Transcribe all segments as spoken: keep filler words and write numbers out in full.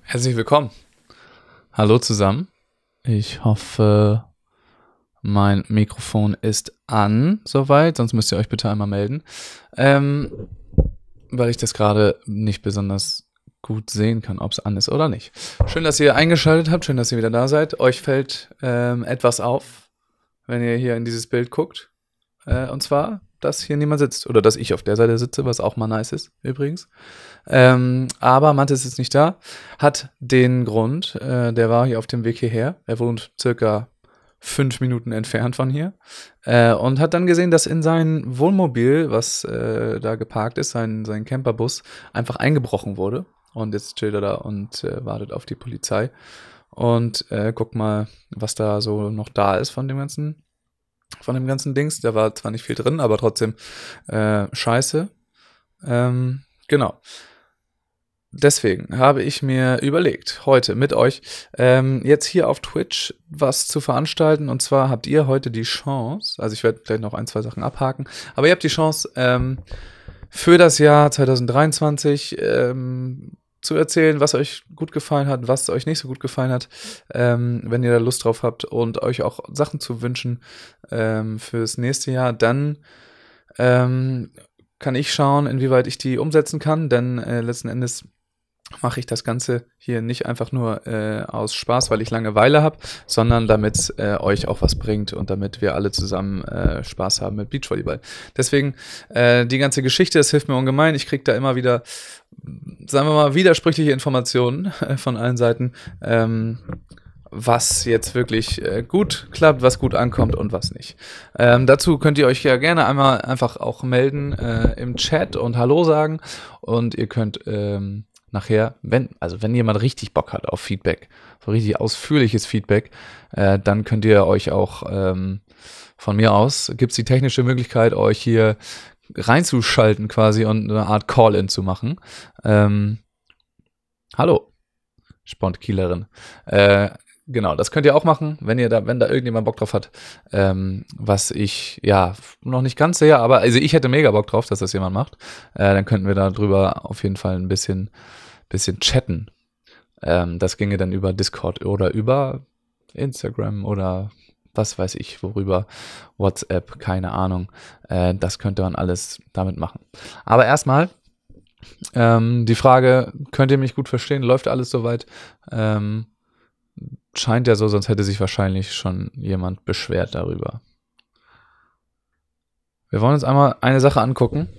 Herzlich willkommen. Hallo zusammen. Ich hoffe, mein Mikrofon ist an soweit, sonst müsst ihr euch bitte einmal melden, ähm, weil ich das gerade nicht besonders gut sehen kann, ob es an ist oder nicht. Schön, dass ihr eingeschaltet habt, schön, dass ihr wieder da seid. Euch fällt ähm, etwas auf, wenn ihr hier in dieses Bild guckt, äh, und zwar, dass hier niemand sitzt oder dass ich auf der Seite sitze, was auch mal nice ist, übrigens. Ähm, aber Mathis ist nicht da, hat den Grund, äh, der war hier auf dem Weg hierher, er wohnt circa fünf Minuten entfernt von hier, äh, und hat dann gesehen, dass in sein Wohnmobil, was äh, da geparkt ist, sein, sein Camperbus, einfach eingebrochen wurde. Und jetzt steht er da und äh, wartet auf die Polizei. Und äh, guck mal, was da so noch da ist von dem ganzen, von dem ganzen Dings. Da war zwar nicht viel drin, aber trotzdem äh, scheiße. Ähm, genau. Deswegen habe ich mir überlegt, heute mit euch ähm, jetzt hier auf Twitch was zu veranstalten. Und zwar habt ihr heute die Chance, also ich werde gleich noch ein, zwei Sachen abhaken, aber ihr habt die Chance, ähm, für das Jahr zwanzig dreiundzwanzig ähm, zu erzählen, was euch gut gefallen hat, was euch nicht so gut gefallen hat, ähm, wenn ihr da Lust drauf habt und euch auch Sachen zu wünschen ähm, fürs nächste Jahr, dann ähm, kann ich schauen, inwieweit ich die umsetzen kann, denn äh, letzten Endes mache ich das Ganze hier nicht einfach nur äh, aus Spaß, weil ich Langeweile habe, sondern damit es äh, euch auch was bringt und damit wir alle zusammen äh, Spaß haben mit Beachvolleyball. Deswegen äh, die ganze Geschichte, das hilft mir ungemein. Ich kriege da immer wieder, sagen wir mal, widersprüchliche Informationen äh, von allen Seiten, ähm, was jetzt wirklich äh, gut klappt, was gut ankommt und was nicht. Ähm, dazu könnt ihr euch ja gerne einmal einfach auch melden äh, im Chat und Hallo sagen und ihr könnt ähm, nachher, wenn, also wenn jemand richtig Bock hat auf Feedback, so richtig ausführliches Feedback, äh, dann könnt ihr euch auch ähm, von mir aus, gibt es die technische Möglichkeit, euch hier reinzuschalten quasi und eine Art Call-In zu machen. Ähm, hallo, Spont-Kielerin. Äh, Genau, das könnt ihr auch machen, wenn ihr da, wenn da irgendjemand Bock drauf hat, ähm, was ich ja noch nicht ganz sehe, aber also ich hätte mega Bock drauf, dass das jemand macht. Äh, dann könnten wir da drüber auf jeden Fall ein bisschen, bisschen chatten. Ähm, das ginge dann über Discord oder über Instagram oder was weiß ich, worüber, WhatsApp, keine Ahnung. Äh, das könnte man alles damit machen. Aber erstmal ähm, die Frage, könnt ihr mich gut verstehen? Läuft alles soweit? Ähm, Scheint ja so, sonst hätte sich wahrscheinlich schon jemand beschwert darüber. Wir wollen uns einmal eine Sache angucken.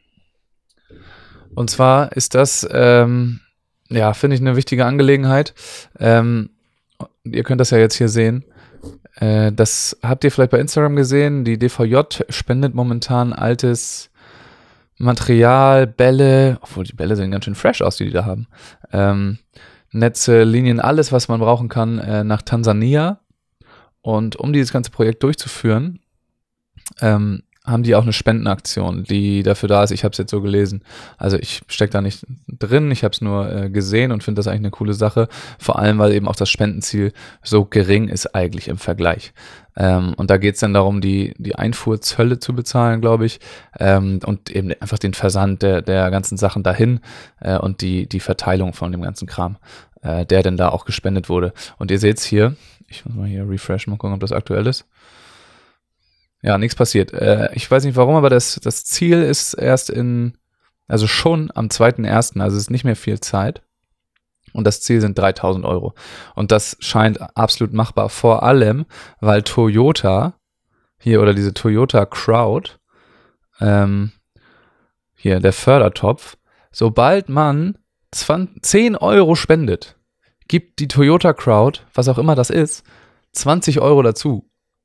Und zwar ist das, ähm, ja, finde ich eine wichtige Angelegenheit. Ähm, ihr könnt das ja jetzt hier sehen. Äh, das habt ihr vielleicht bei Instagram gesehen. Die D V J spendet momentan altes Material, Bälle, obwohl die Bälle sehen ganz schön fresh aus, die die da haben. Ähm, Netze, Linien, alles, was man brauchen kann, äh, nach Tansania. Und um dieses ganze Projekt durchzuführen, ähm, haben die auch eine Spendenaktion, die dafür da ist. Ich habe es jetzt so gelesen. Also ich stecke da nicht drin, ich habe es nur äh, gesehen und finde das eigentlich eine coole Sache. Vor allem, weil eben auch das Spendenziel so gering ist eigentlich im Vergleich. Ähm, und da geht es dann darum, die, die Einfuhrzölle zu bezahlen, glaube ich, ähm, und eben einfach den Versand der, der ganzen Sachen dahin äh, und die, die Verteilung von dem ganzen Kram, äh, der denn da auch gespendet wurde. Und ihr seht es hier, ich muss mal hier refreshen, mal gucken, ob das aktuell ist. Ja, nichts passiert. Äh, ich weiß nicht warum, aber das, das Ziel ist erst in, also schon am zweiten ersten, also es ist nicht mehr viel Zeit. Und das Ziel sind dreitausend Euro. Und das scheint absolut machbar, vor allem, weil Toyota, hier oder diese Toyota Crowd, ähm, hier der Fördertopf, sobald man zehn Euro spendet, gibt die Toyota Crowd, was auch immer das ist, zwanzig Euro dazu.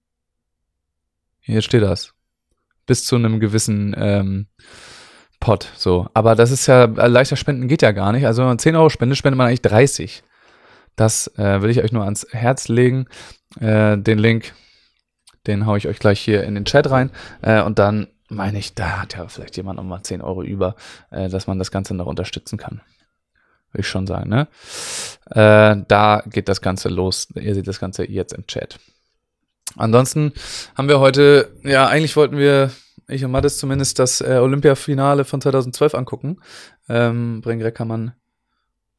Hier steht das. Bis zu einem gewissen ähm, Pot. So. Aber das ist ja, leichter Spenden geht ja gar nicht. Also wenn man zehn Euro spendet, spendet man eigentlich dreißig. Das äh, will ich euch nur ans Herz legen. Äh, den Link, den haue ich euch gleich hier in den Chat rein. Äh, und dann meine ich, da hat ja vielleicht jemand nochmal zehn Euro über, äh, dass man das Ganze noch unterstützen kann. Will ich schon sagen, ne? Äh, da geht das Ganze los. Ihr seht das Ganze jetzt im Chat. Ansonsten haben wir heute, ja, eigentlich wollten wir, ich und Mathis zumindest, das äh, Olympia-Finale von zweitausendzwölf angucken. Ähm, Breng Reckermann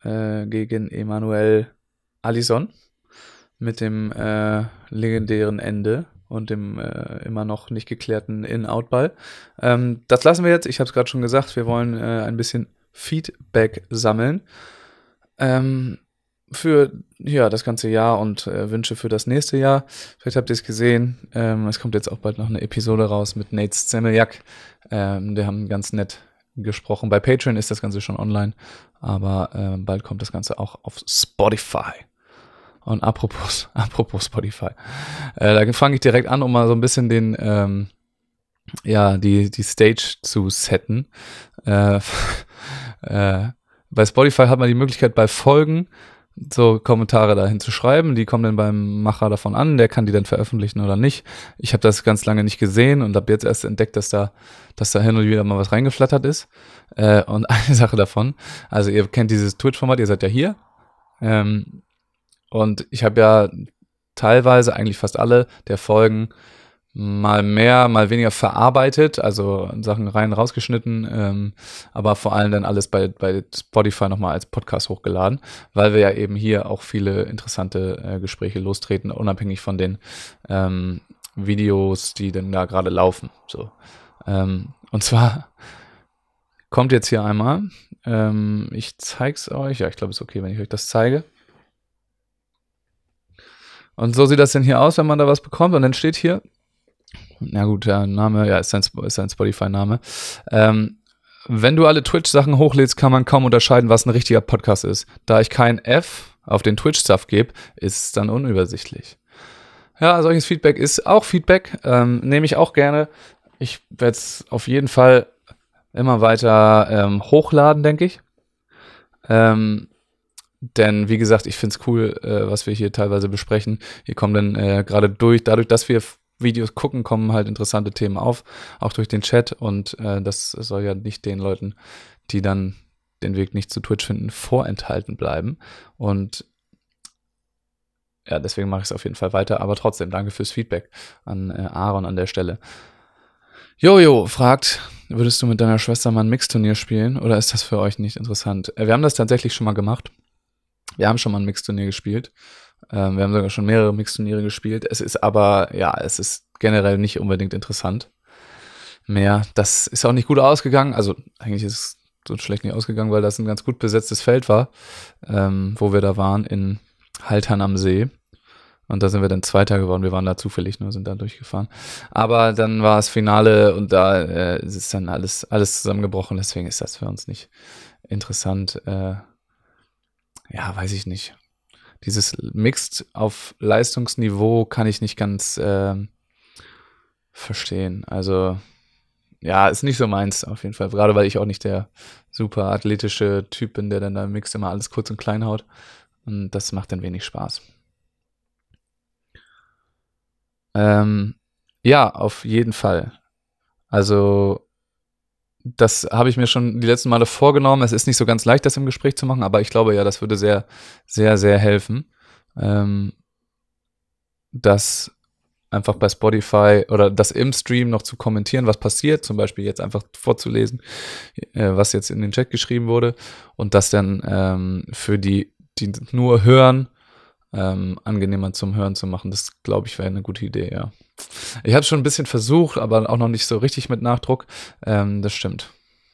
äh, gegen Emanuel Alisson mit dem äh, legendären Ende und dem äh, immer noch nicht geklärten In-Out-Ball. Ähm, das lassen wir jetzt. Ich habe es gerade schon gesagt, wir wollen äh, ein bisschen Feedback sammeln ähm, für ja, das ganze Jahr und äh, Wünsche für das nächste Jahr. Vielleicht habt ihr es gesehen. Ähm, es kommt jetzt auch bald noch eine Episode raus mit Nate Zemeljak. Ähm, wir haben ganz nett gesprochen. Bei Patreon ist das Ganze schon online, aber äh, bald kommt das Ganze auch auf Spotify. Und apropos, apropos Spotify, äh, da fange ich direkt an, um mal so ein bisschen den, ähm, ja, die, die Stage zu setten. Äh, äh, bei Spotify hat man die Möglichkeit, bei Folgen so Kommentare dahin zu schreiben. Die kommen dann beim Macher davon an, der kann die dann veröffentlichen oder nicht. Ich habe das ganz lange nicht gesehen und habe jetzt erst entdeckt, dass da, dass da hin und wieder mal was reingeflattert ist. Äh, und eine Sache davon, also ihr kennt dieses Twitch-Format, ihr seid ja hier. Ähm, Und ich habe ja teilweise, eigentlich fast alle der Folgen mal mehr, mal weniger verarbeitet, also Sachen rein rausgeschnitten, ähm, aber vor allem dann alles bei, bei Spotify nochmal als Podcast hochgeladen, weil wir ja eben hier auch viele interessante äh, Gespräche lostreten, unabhängig von den ähm, Videos, die denn da gerade laufen. So. Ähm, und zwar kommt jetzt hier einmal, ähm, ich zeig's euch, ja, ich glaube, es ist okay, wenn ich euch das zeige. Und so sieht das denn hier aus, wenn man da was bekommt. Und dann steht hier, na gut, der Name, ja, ist sein, ist sein Spotify-Name. Ähm, wenn du alle Twitch-Sachen hochlädst, kann man kaum unterscheiden, was ein richtiger Podcast ist. Da ich kein F auf den Twitch-Stuff gebe, ist es dann unübersichtlich. Ja, solches Feedback ist auch Feedback. Ähm, nehme ich auch gerne. Ich werde es auf jeden Fall immer weiter ähm, hochladen, denke ich. Ähm, Denn, wie gesagt, ich finde es cool, äh, was wir hier teilweise besprechen. Hier kommen dann äh, gerade durch, dadurch, dass wir Videos gucken, kommen halt interessante Themen auf, auch durch den Chat. Und äh, das soll ja nicht den Leuten, die dann den Weg nicht zu Twitch finden, vorenthalten bleiben. Und ja, deswegen mache ich es auf jeden Fall weiter. Aber trotzdem, danke fürs Feedback an äh, Aaron an der Stelle. Jojo fragt, würdest du mit deiner Schwester mal ein Mixturnier spielen oder ist das für euch nicht interessant? Äh, wir haben das tatsächlich schon mal gemacht. Wir haben schon mal ein Mixturnier gespielt. Ähm, wir haben sogar schon mehrere Mixturniere gespielt. Es ist aber, ja, es ist generell nicht unbedingt interessant mehr. Das ist auch nicht gut ausgegangen. Also eigentlich ist es so schlecht nicht ausgegangen, weil das ein ganz gut besetztes Feld war, ähm, wo wir da waren, in Haltern am See. Und da sind wir dann Zweiter geworden. Wir waren da zufällig nur, sind da durchgefahren. Aber dann war es Finale und da äh, ist dann alles, alles zusammengebrochen. Deswegen ist das für uns nicht interessant. Äh, ja, weiß ich nicht. Dieses Mixed auf Leistungsniveau kann ich nicht ganz äh, verstehen. Also, ja, ist nicht so meins auf jeden Fall. Gerade weil ich auch nicht der super athletische Typ bin, der dann da im Mix immer alles kurz und klein haut. Und das macht dann wenig Spaß. Ähm, ja, auf jeden Fall. Also, das habe ich mir schon die letzten Male vorgenommen. Es ist nicht so ganz leicht, das im Gespräch zu machen, aber ich glaube ja, das würde sehr, sehr, sehr helfen. Ähm, das einfach bei Spotify oder das im Stream noch zu kommentieren, was passiert, zum Beispiel jetzt einfach vorzulesen, äh, was jetzt in den Chat geschrieben wurde und das dann ähm, für die, die nur hören, ähm, angenehmer zum Hören zu machen. Das, glaube ich, wäre eine gute Idee, ja. Ich habe es schon ein bisschen versucht, aber auch noch nicht so richtig mit Nachdruck. Ähm, das stimmt.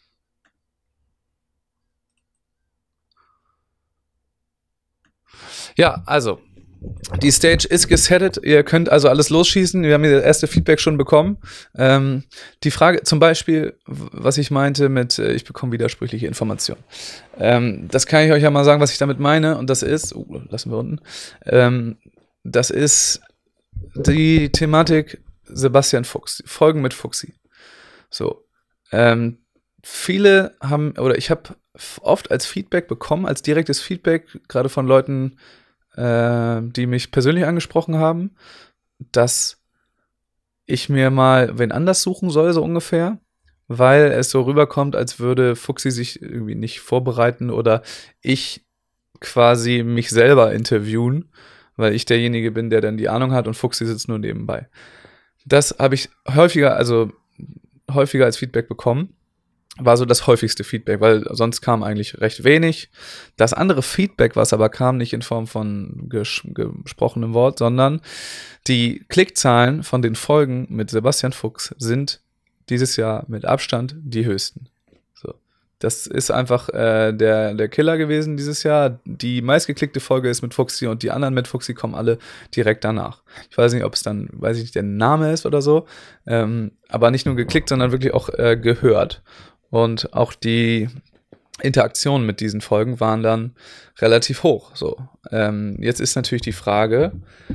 Ja, also, die Stage ist gesettet. Ihr könnt also alles losschießen. Wir haben hier das erste Feedback schon bekommen. Ähm, die Frage zum Beispiel, was ich meinte mit, äh, ich bekomme widersprüchliche Informationen. Ähm, das kann ich euch ja mal sagen, was ich damit meine. Und das ist, uh, lassen wir unten, ähm, das ist die Thematik Sebastian Fuchs, Folgen mit Fuchsi. So, ähm, viele haben, oder ich habe oft als Feedback bekommen, als direktes Feedback, gerade von Leuten, äh, die mich persönlich angesprochen haben, dass ich mir mal wen anders suchen soll, so ungefähr, weil es so rüberkommt, als würde Fuchsi sich irgendwie nicht vorbereiten oder ich quasi mich selber interviewen, weil ich derjenige bin, der dann die Ahnung hat und Fuchsi sitzt nur nebenbei. Das habe ich häufiger, also häufiger als Feedback bekommen. war so das häufigste Feedback, weil sonst kam eigentlich recht wenig. Das andere Feedback, was aber kam, nicht in Form von ges- gesprochenem Wort, sondern die Klickzahlen von den Folgen mit Sebastian Fuchs sind dieses Jahr mit Abstand die höchsten. So. Das ist einfach äh, der, der Killer gewesen dieses Jahr. Die meistgeklickte Folge ist mit Fuchsi und die anderen mit Fuchsi kommen alle direkt danach. Ich weiß nicht, ob es dann, weiß ich nicht, der Name ist oder so, ähm, aber nicht nur geklickt, sondern wirklich auch äh, gehört. Und auch die Interaktionen mit diesen Folgen waren dann relativ hoch. So. Ähm, jetzt ist natürlich die Frage,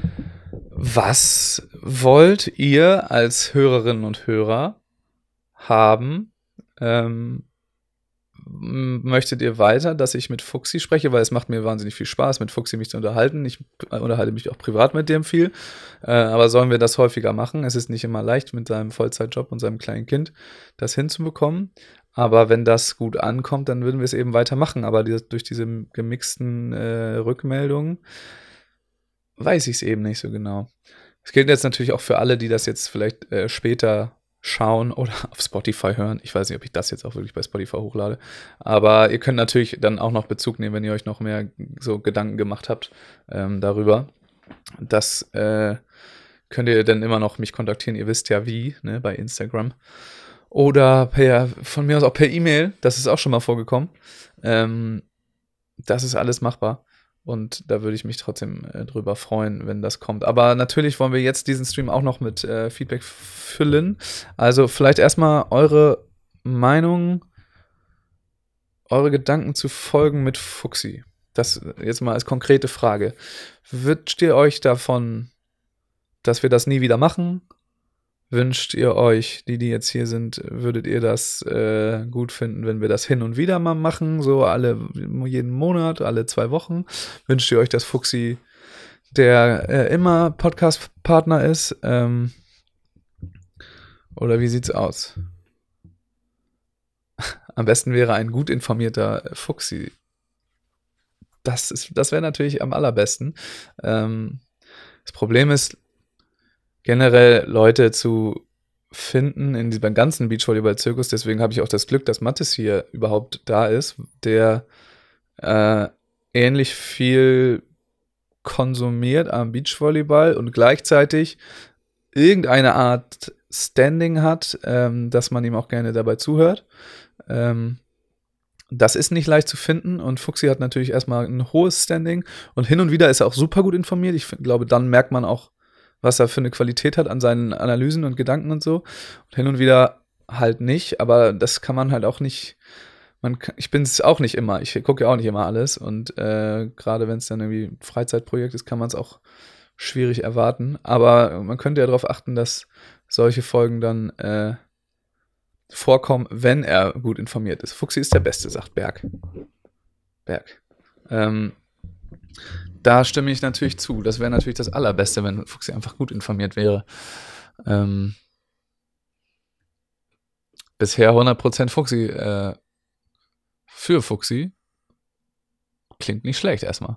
was wollt ihr als Hörerinnen und Hörer haben? Ähm, möchtet ihr weiter, dass ich mit Fuchsi spreche, weil es macht mir wahnsinnig viel Spaß, mit Fuchsi mich zu unterhalten. Ich unterhalte mich auch privat mit dem viel. Äh, aber sollen wir das häufiger machen? Es ist nicht immer leicht, mit seinem Vollzeitjob und seinem kleinen Kind das hinzubekommen. Aber wenn das gut ankommt, dann würden wir es eben weitermachen. Aber die, durch diese gemixten äh, Rückmeldungen weiß ich es eben nicht so genau. Es gilt jetzt natürlich auch für alle, die das jetzt vielleicht äh, später schauen oder auf Spotify hören. Ich weiß nicht, ob ich das jetzt auch wirklich bei Spotify hochlade. Aber ihr könnt natürlich dann auch noch Bezug nehmen, wenn ihr euch noch mehr so Gedanken gemacht habt ähm, darüber. Das äh, könnt ihr dann immer noch mich kontaktieren. Ihr wisst ja wie, ne, bei Instagram. Oder per, von mir aus auch per E-Mail. Das ist auch schon mal vorgekommen. Ähm, das ist alles machbar. Und da würde ich mich trotzdem äh, drüber freuen, wenn das kommt. Aber natürlich wollen wir jetzt diesen Stream auch noch mit äh, Feedback füllen. Also vielleicht erstmal eure Meinung, eure Gedanken zu Folgen mit Fuchsi. Das jetzt mal als konkrete Frage. Wünscht ihr euch davon, dass wir das nie wieder machen? Wünscht ihr euch, die, die jetzt hier sind, würdet ihr das äh, gut finden, wenn wir das hin und wieder mal machen, so alle, jeden Monat, alle zwei Wochen? Wünscht ihr euch, dass Fuchsi der äh, immer Podcast-Partner ist? Ähm, oder wie sieht's aus? Am besten wäre ein gut informierter Fuchsi. Das ist, das wäre natürlich am allerbesten. Ähm, das Problem ist, generell Leute zu finden in diesem ganzen Beachvolleyball-Zirkus. Deswegen habe ich auch das Glück, dass Mathis hier überhaupt da ist, der äh, ähnlich viel konsumiert am Beachvolleyball und gleichzeitig irgendeine Art Standing hat, ähm, dass man ihm auch gerne dabei zuhört. Ähm, das ist nicht leicht zu finden und Fuchsi hat natürlich erstmal ein hohes Standing und hin und wieder ist er auch super gut informiert. Ich find, glaube, dann merkt man auch, was er für eine Qualität hat an seinen Analysen und Gedanken und so. Und hin und wieder halt nicht, aber das kann man halt auch nicht, man, ich bin es auch nicht immer, ich gucke ja auch nicht immer alles und äh, gerade wenn es dann irgendwie ein Freizeitprojekt ist, kann man es auch schwierig erwarten, aber man könnte ja darauf achten, dass solche Folgen dann äh, vorkommen, wenn er gut informiert ist. Fuchsi ist der Beste, sagt Berg. Berg. Ähm, Da stimme ich natürlich zu. Das wäre natürlich das Allerbeste, wenn Fuchsi einfach gut informiert wäre. Ähm, bisher hundert Prozent Fuchsi äh, für Fuchsi. Klingt nicht schlecht erstmal.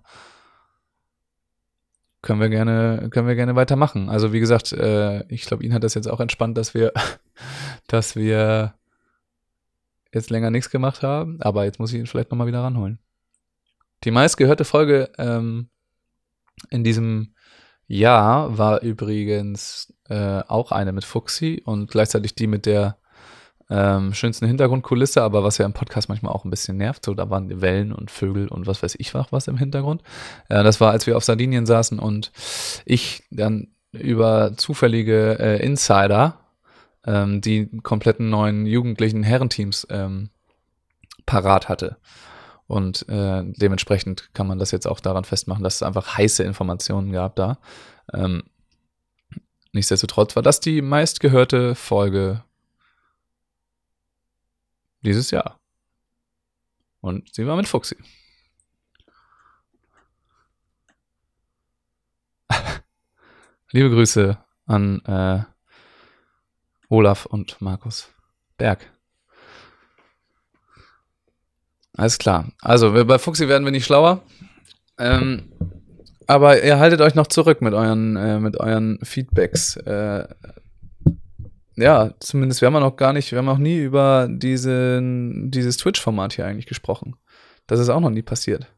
Können wir gerne, können wir gerne weitermachen. Also wie gesagt, äh, ich glaube, ihn hat das jetzt auch entspannt, dass wir, dass wir jetzt länger nichts gemacht haben. Aber jetzt muss ich ihn vielleicht nochmal wieder ranholen. Die meistgehörte Folge ähm, in diesem Jahr war übrigens äh, auch eine mit Fuchsi und gleichzeitig die mit der ähm, schönsten Hintergrundkulisse, aber was ja im Podcast manchmal auch ein bisschen nervt, so da waren die Wellen und Vögel und was weiß ich was im Hintergrund. Äh, das war, als wir auf Sardinien saßen und ich dann über zufällige äh, Insider ähm, die kompletten neuen jugendlichen Herrenteams ähm, parat hatte. Und äh, dementsprechend kann man das jetzt auch daran festmachen, dass es einfach heiße Informationen gab da. Ähm, nichtsdestotrotz war das die meistgehörte Folge dieses Jahr. Und sie war mit Fuchsi. Liebe Grüße an äh, Olaf und Markus Berg. Alles klar. Also, wir, bei Fuchsi werden wir nicht schlauer. Ähm, aber ihr haltet euch noch zurück mit euren, äh, mit euren Feedbacks. Äh, ja, zumindest, wir haben ja noch gar nicht, wir haben auch nie über diesen, dieses Twitch-Format hier eigentlich gesprochen. Das ist auch noch nie passiert.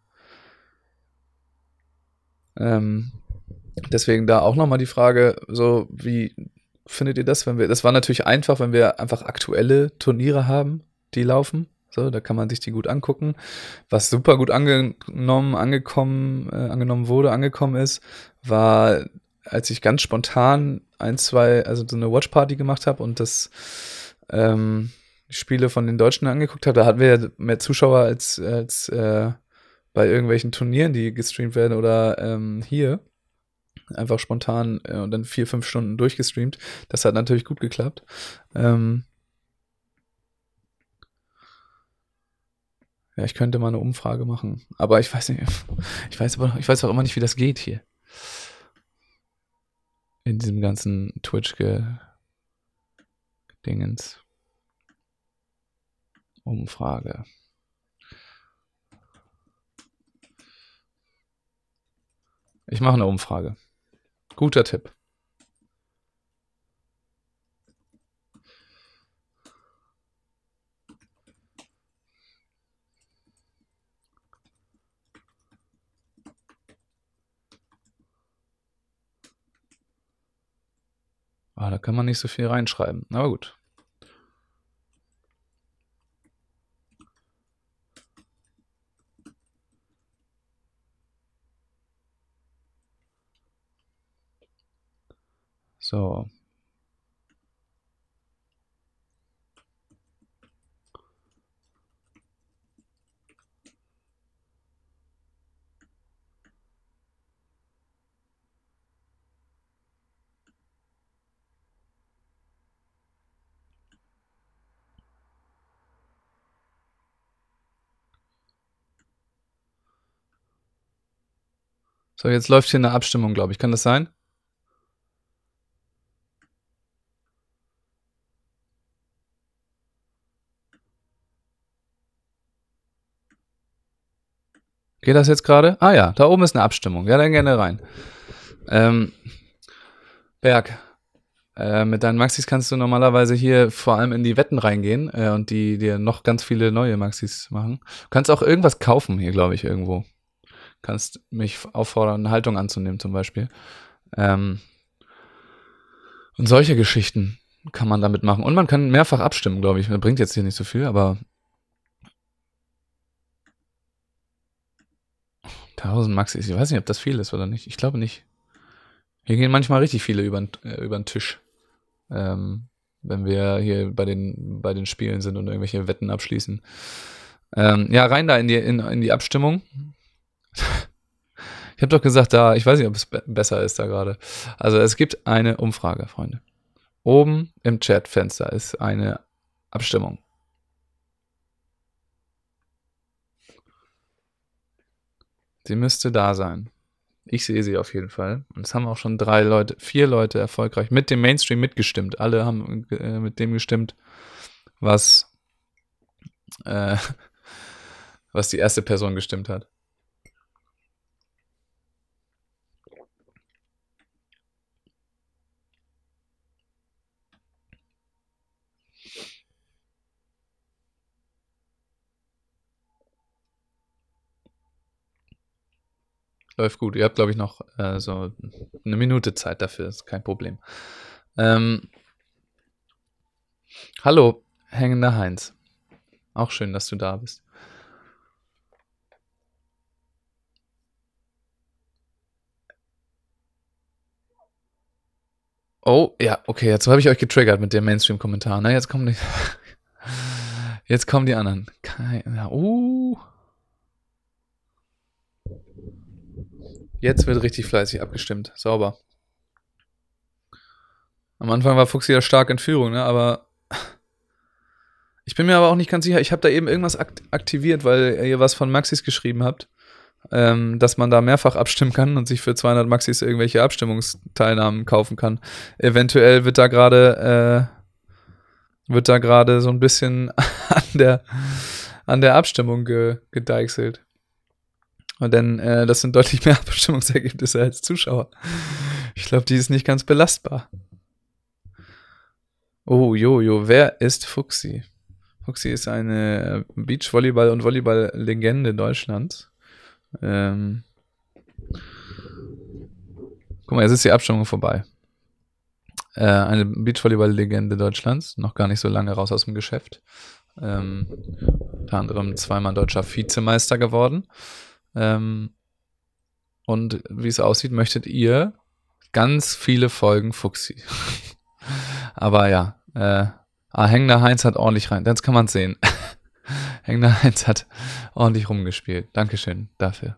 Ähm, deswegen da auch nochmal die Frage, so, wie findet ihr das, wenn wir, das war natürlich einfach, wenn wir einfach aktuelle Turniere haben, die laufen. So, da kann man sich die gut angucken. Was super gut angenommen, angekommen, äh, angenommen wurde, angekommen ist, war, als ich ganz spontan ein, zwei, also so eine Watchparty gemacht habe und das ähm, Spiele von den Deutschen angeguckt habe, da hatten wir ja mehr Zuschauer als, als äh, bei irgendwelchen Turnieren, die gestreamt werden oder ähm, hier. Einfach spontan äh, und dann vier, fünf Stunden durchgestreamt. Das hat natürlich gut geklappt. Ähm, ja, ich könnte mal eine Umfrage machen. Aber ich weiß nicht, ich weiß aber, ich weiß auch immer nicht, wie das geht hier. In diesem ganzen Twitch-Dingens. Umfrage. Ich mache eine Umfrage. Guter Tipp. Ah, da kann man nicht so viel reinschreiben. Aber gut. So. So, jetzt läuft hier eine Abstimmung, glaube ich. Kann das sein? Geht das jetzt gerade? Ah ja, da oben ist eine Abstimmung. Ja, dann gerne rein. Ähm, Berg, äh, mit deinen Maxis kannst du normalerweise hier vor allem in die Wetten reingehen äh, und die dir noch ganz viele neue Maxis machen. Du kannst auch irgendwas kaufen hier, glaube ich, irgendwo. Kannst mich auffordern, eine Haltung anzunehmen zum Beispiel. Ähm, und solche Geschichten kann man damit machen. Und man kann mehrfach abstimmen, glaube ich. Das bringt jetzt hier nicht so viel, aber tausend Maxis, ich weiß nicht, ob das viel ist oder nicht. Ich glaube nicht. Hier gehen manchmal richtig viele über äh, den Tisch. Ähm, wenn wir hier bei den, bei den Spielen sind und irgendwelche Wetten abschließen. Ähm, ja, rein da in die, in, in die Abstimmung. Ich habe doch gesagt, da, ich weiß nicht, ob es be- besser ist da gerade. Also es gibt eine Umfrage, Freunde. Oben im Chatfenster ist eine Abstimmung. Sie müsste da sein. Ich sehe sie auf jeden Fall. Und es haben auch schon drei Leute, vier Leute erfolgreich mit dem Mainstream mitgestimmt. Alle haben äh, mit dem gestimmt, was, äh, was die erste Person gestimmt hat. Läuft gut. Ihr habt, glaube ich, noch äh, so eine Minute Zeit dafür. Ist kein Problem. Ähm, hallo, hängender Heinz. Auch schön, dass du da bist. Oh, ja, okay, jetzt habe ich euch getriggert mit dem Mainstream-Kommentar. Ne? Jetzt kommen die, jetzt kommen die anderen. Keine, uh. Jetzt wird richtig fleißig abgestimmt. Sauber. Am Anfang war Fuchsi ja stark in Führung, ne? Aber ich bin mir aber auch nicht ganz sicher. Ich habe da eben irgendwas akt- aktiviert, weil ihr was von Maxis geschrieben habt, ähm, dass man da mehrfach abstimmen kann und sich für zweihundert Maxis irgendwelche Abstimmungsteilnahmen kaufen kann. Eventuell wird da gerade äh, wird da gerade so ein bisschen an der an der Abstimmung ge- gedeichselt. Und denn äh, das sind deutlich mehr Abstimmungsergebnisse als Zuschauer. Ich glaube, die ist nicht ganz belastbar. Oh, Jojo, wer ist Fuxi? Fuxi ist eine Beachvolleyball- und Volleyball-Legende Deutschlands. Ähm, guck mal, jetzt ist die Abstimmung vorbei. Äh, eine Beachvolleyball-Legende Deutschlands, noch gar nicht so lange raus aus dem Geschäft. Ähm, unter anderem zweimal deutscher Vizemeister geworden. Ähm, und wie es aussieht, möchtet ihr ganz viele Folgen Fuxi. Aber ja, äh, ah, Hängender Heinz hat ordentlich rein. Jetzt kann man es sehen. Hängender Heinz hat ordentlich rumgespielt. Dankeschön dafür.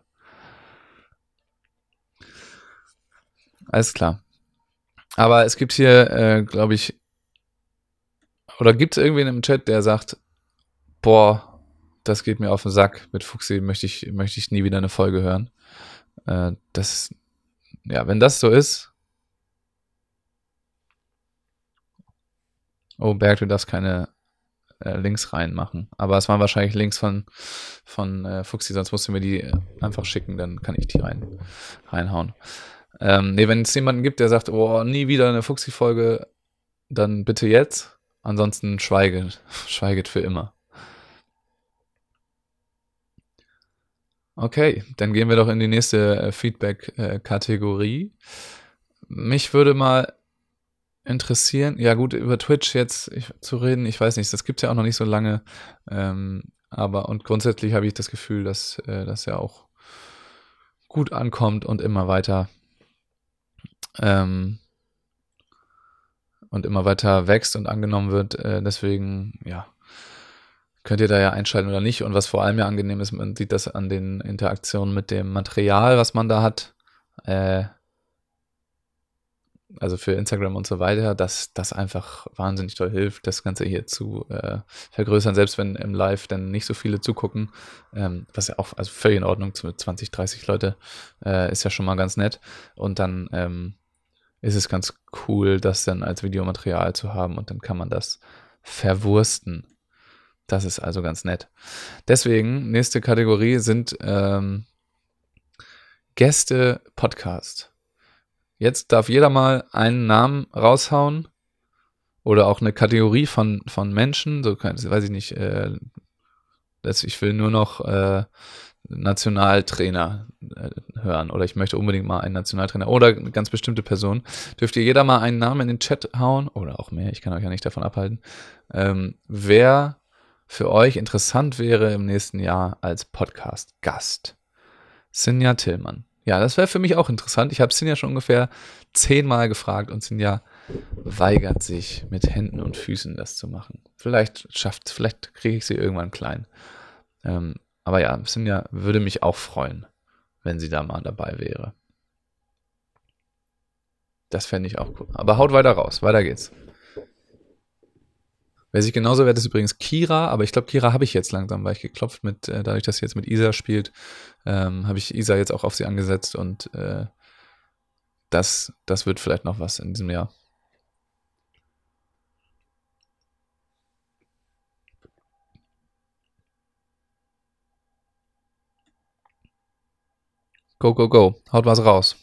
Alles klar. Aber es gibt hier, äh, glaube ich, oder gibt es irgendwen im Chat, der sagt, boah, das geht mir auf den Sack, mit Fuxi möchte ich, möchte ich nie wieder eine Folge hören. Äh, das, ja, wenn das so ist. Oh, Berg, du darfst keine äh, Links reinmachen. Aber es waren wahrscheinlich Links von, von äh, Fuxi, sonst musst du mir die einfach schicken, dann kann ich die rein, reinhauen. Ähm, nee, wenn es jemanden gibt, der sagt, oh, nie wieder eine Fuxi-Folge, dann bitte jetzt. Ansonsten schweiget, schweiget für immer. Okay, dann gehen wir doch in die nächste äh, Feedback-Kategorie. Mich würde mal interessieren, ja gut, über Twitch jetzt ich, zu reden, ich weiß nicht, das gibt es ja auch noch nicht so lange, ähm, aber und grundsätzlich habe ich das Gefühl, dass äh, das ja auch gut ankommt und immer weiter ähm, und immer weiter wächst und angenommen wird, äh, deswegen, ja, könnt ihr da ja einschalten oder nicht. Und was vor allem ja angenehm ist, man sieht das an den Interaktionen mit dem Material, was man da hat. Äh, also für Instagram und so weiter, dass das einfach wahnsinnig toll hilft, das Ganze hier zu äh, vergrößern, selbst wenn im Live dann nicht so viele zugucken, ähm, was ja auch also völlig in Ordnung, mit zwanzig, dreißig Leute äh, ist ja schon mal ganz nett. Und dann ähm, ist es ganz cool, das dann als Videomaterial zu haben und dann kann man das verwursten. Das ist also ganz nett. Deswegen, nächste Kategorie sind ähm, Gäste-Podcast. Jetzt darf jeder mal einen Namen raushauen oder auch eine Kategorie von, von Menschen, so kann, weiß ich nicht, äh, das, ich will nur noch äh, Nationaltrainer äh, hören oder ich möchte unbedingt mal einen Nationaltrainer oder eine ganz bestimmte Person. Dürft ihr jeder mal einen Namen in den Chat hauen oder auch mehr, ich kann euch ja nicht davon abhalten, ähm, wer für euch interessant wäre im nächsten Jahr als Podcast-Gast. Sinja Tillmann. Ja, das wäre für mich auch interessant. Ich habe Sinja schon ungefähr zehnmal gefragt und Sinja weigert sich mit Händen und Füßen das zu machen. Vielleicht schafft, vielleicht kriege ich sie irgendwann klein. Ähm, aber ja, Sinja würde mich auch freuen, wenn sie da mal dabei wäre. Das fände ich auch cool. Aber haut weiter raus, weiter geht's. Wer sich genauso wehrt, ist übrigens Kira, aber ich glaube, Kira habe ich jetzt langsam, weil ich geklopft mit, äh, dadurch, dass sie jetzt mit Isa spielt, ähm, habe ich Isa jetzt auch auf sie angesetzt und äh, das, das wird vielleicht noch was in diesem Jahr. Go, go, go. Haut was raus.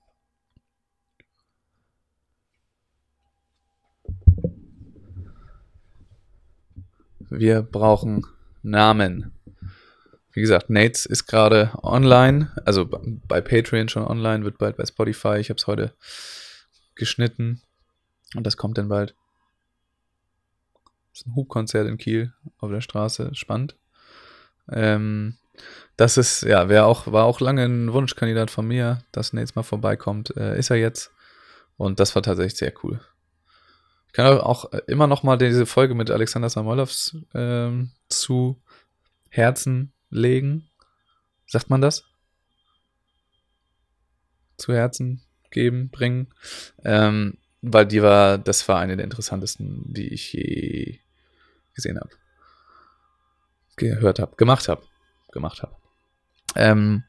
Wir brauchen Namen. Wie gesagt, Nates ist gerade online, also bei Patreon schon online, wird bald bei Spotify. Ich habe es heute geschnitten und das kommt dann bald. Das ist ein Hubkonzert in Kiel auf der Straße, spannend. Ähm, das ist, ja, wäre auch, war auch lange ein Wunschkandidat von mir, dass Nates mal vorbeikommt. Äh, ist er jetzt. Und das war tatsächlich sehr cool. Ich kann auch immer noch mal diese Folge mit Alexander Samoylovs ähm, zu Herzen legen. Sagt man das? Zu Herzen geben, bringen. Ähm, weil die war, das war eine der interessantesten, die ich je gesehen habe. Gehört habe. Gemacht habe. Gemacht habe. Ähm,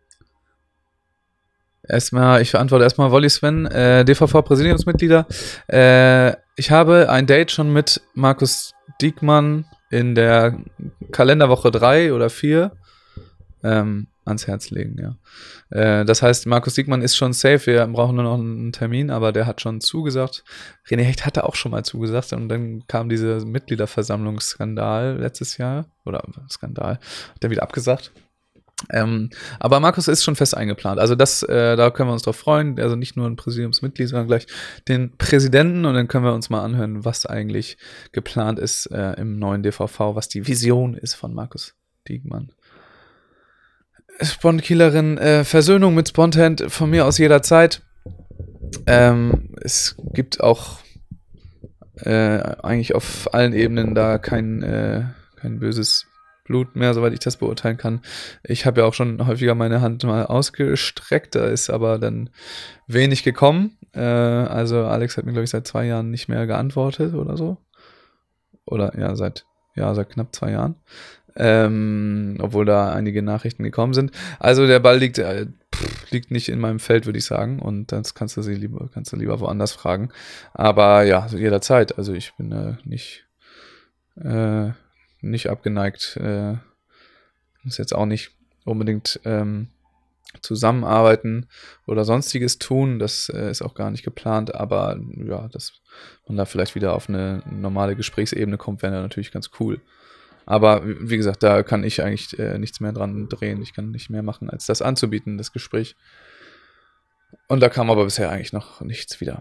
erstmal, ich verantworte erstmal Wolli Sven, äh, D V V-Präsidiumsmitglieder. Äh, ich habe ein Date schon mit Markus Diekmann in der Kalenderwoche drei oder vier. Ähm, ans Herz legen, ja. Äh, das heißt, Markus Diekmann ist schon safe, wir brauchen nur noch einen Termin, aber der hat schon zugesagt. René Hecht hatte auch schon mal zugesagt und dann kam dieser Mitgliederversammlungsskandal letztes Jahr, oder Skandal, hat der wieder abgesagt. Ähm, aber Markus ist schon fest eingeplant. Also das, äh, da können wir uns drauf freuen. Also nicht nur ein Präsidiumsmitglied, sondern gleich den Präsidenten. Und dann können wir uns mal anhören, was eigentlich geplant ist äh, im neuen D V V, was die Vision ist von Markus Diekmann. Spondkillerin, äh, Versöhnung mit Spontent von mir aus jederzeit. Ähm, es gibt auch äh, eigentlich auf allen Ebenen da kein, äh, kein böses Blut mehr, soweit ich das beurteilen kann. Ich habe ja auch schon häufiger meine Hand mal ausgestreckt, da ist aber dann wenig gekommen. Äh, also Alex hat mir, glaube ich, seit zwei Jahren nicht mehr geantwortet oder so. Oder ja, seit, ja, seit knapp zwei Jahren. Ähm, obwohl da einige Nachrichten gekommen sind. Also der Ball liegt, äh, pff, liegt nicht in meinem Feld, würde ich sagen. Und das kannst du sie lieber, kannst du lieber woanders fragen. Aber ja, jederzeit. Also ich bin äh, nicht, äh, nicht abgeneigt. Äh, muss jetzt auch nicht unbedingt ähm, zusammenarbeiten oder sonstiges tun. Das äh, ist auch gar nicht geplant. Aber ja, dass man da vielleicht wieder auf eine normale Gesprächsebene kommt, wäre natürlich ganz cool. Aber wie gesagt, da kann ich eigentlich äh, nichts mehr dran drehen. Ich kann nicht mehr machen, als das anzubieten, das Gespräch. Und da kam aber bisher eigentlich noch nichts wieder.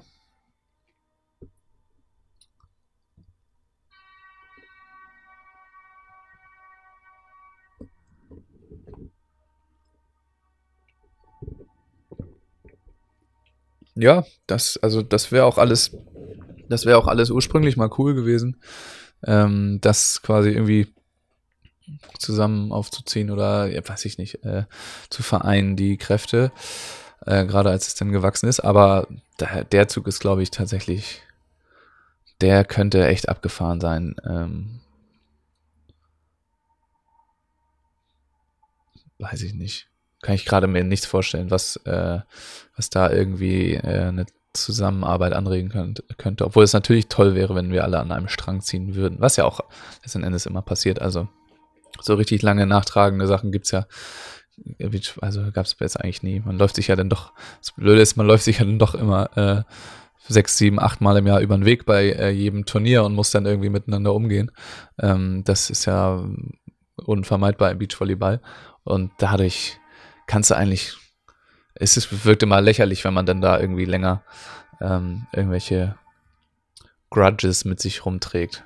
Ja, das, also das wäre auch alles, das wäre auch alles ursprünglich mal cool gewesen, ähm, das quasi irgendwie zusammen aufzuziehen oder, ja, weiß ich nicht, äh, zu vereinen, die Kräfte, äh, gerade als es dann gewachsen ist. Aber der, der Zug ist, glaube ich, tatsächlich, der könnte echt abgefahren sein. Ähm, weiß ich nicht. Kann ich gerade mir nichts vorstellen, was, äh, was da irgendwie äh, eine Zusammenarbeit anregen könnte, könnte. Obwohl es natürlich toll wäre, wenn wir alle an einem Strang ziehen würden. Was ja auch letzten Endes immer passiert. Also so richtig lange nachtragende Sachen gibt's ja, also gab es jetzt eigentlich nie. Man läuft sich ja dann doch, das Blöde ist, man läuft sich ja dann doch immer äh, sechs, sieben, acht Mal im Jahr über den Weg bei äh, jedem Turnier und muss dann irgendwie miteinander umgehen. Ähm, das ist ja unvermeidbar im Beachvolleyball. Und dadurch kannst du eigentlich, es ist, wirkt immer lächerlich, wenn man dann da irgendwie länger ähm, irgendwelche Grudges mit sich rumträgt.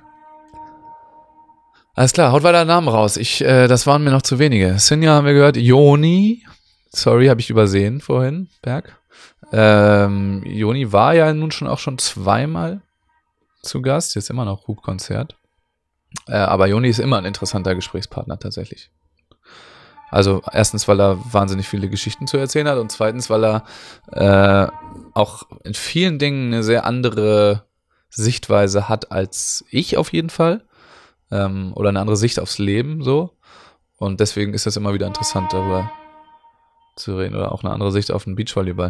Alles klar, haut weiter Namen raus. Ich, äh, das waren mir noch zu wenige. Sinja haben wir gehört. Joni, sorry, habe ich übersehen vorhin, Berg. Ähm, Joni war ja nun schon auch schon zweimal zu Gast. Jetzt immer noch Hubkonzert. Äh, aber Joni ist immer ein interessanter Gesprächspartner tatsächlich. Also erstens, weil er wahnsinnig viele Geschichten zu erzählen hat und zweitens, weil er äh, auch in vielen Dingen eine sehr andere Sichtweise hat als ich auf jeden Fall. Ähm, oder eine andere Sicht aufs Leben so. Und deswegen ist das immer wieder interessant, darüber zu reden. Oder auch eine andere Sicht auf den Beachvolleyball.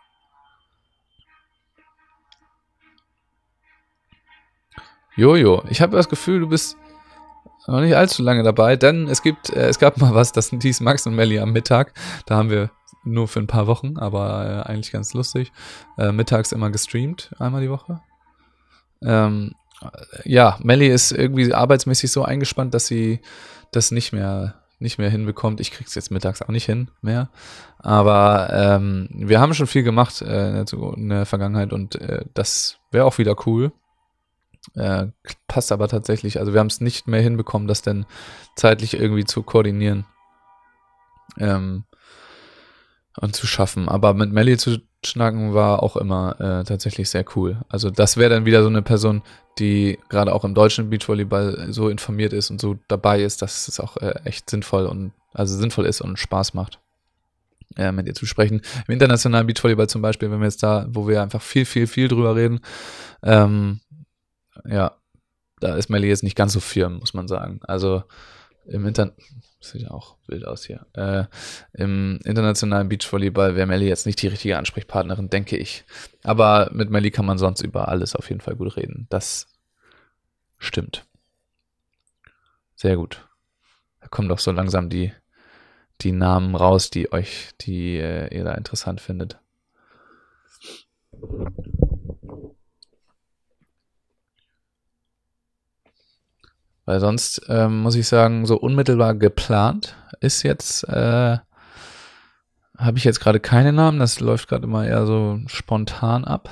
Jojo, ich habe das Gefühl, du bist noch nicht allzu lange dabei, denn es gibt, äh, es gab mal was, das hieß Max und Melli am Mittag. Da haben wir nur für ein paar Wochen, aber äh, eigentlich ganz lustig, äh, mittags immer gestreamt, einmal die Woche. Ähm, ja, Melli ist irgendwie arbeitsmäßig so eingespannt, dass sie das nicht mehr, nicht mehr hinbekommt. Ich krieg's jetzt mittags auch nicht hin mehr. Aber ähm, wir haben schon viel gemacht äh, in der Vergangenheit und äh, das wäre auch wieder cool. Äh, passt aber tatsächlich, also wir haben es nicht mehr hinbekommen, das denn zeitlich irgendwie zu koordinieren ähm, und zu schaffen. Aber mit Melli zu schnacken war auch immer äh, tatsächlich sehr cool. Also das wäre dann wieder so eine Person, die gerade auch im deutschen Beachvolleyball so informiert ist und so dabei ist, dass es auch äh, echt sinnvoll und also sinnvoll ist und Spaß macht, äh, mit ihr zu sprechen. Im internationalen Beachvolleyball zum Beispiel, wenn wir jetzt da, wo wir einfach viel, viel, viel drüber reden, ähm, ja, da ist Melli jetzt nicht ganz so firm, muss man sagen. Also im Internet, sieht ja auch wild aus hier, äh, im internationalen Beachvolleyball wäre Melli jetzt nicht die richtige Ansprechpartnerin, denke ich. Aber mit Melli kann man sonst über alles auf jeden Fall gut reden. Das stimmt. Sehr gut. Da kommen doch so langsam die, die Namen raus, die euch, die äh, ihr da interessant findet. Weil sonst ähm, muss ich sagen, so unmittelbar geplant ist jetzt, äh, habe ich jetzt gerade keine Namen, das läuft gerade immer eher so spontan ab.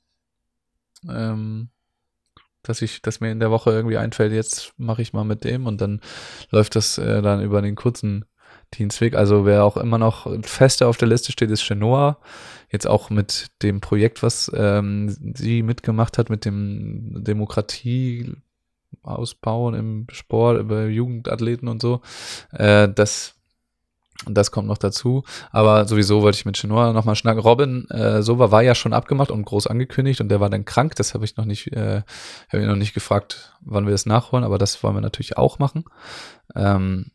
Ähm, dass ich, dass mir in der Woche irgendwie einfällt, jetzt mache ich mal mit dem und dann läuft das äh, dann über den kurzen Dienstweg. Also wer auch immer noch fester auf der Liste steht, ist Chenoa. Jetzt auch mit dem Projekt, was ähm, sie mitgemacht hat, mit dem Demokratie ausbauen im Sport, über Jugendathleten und so. Äh, das, das kommt noch dazu. Aber sowieso wollte ich mit Chenoa nochmal schnacken. Robin äh, Sova war ja schon abgemacht und groß angekündigt und der war dann krank. Das habe ich noch nicht, äh, habe ich noch nicht gefragt, wann wir das nachholen, aber das wollen wir natürlich auch machen. Ähm,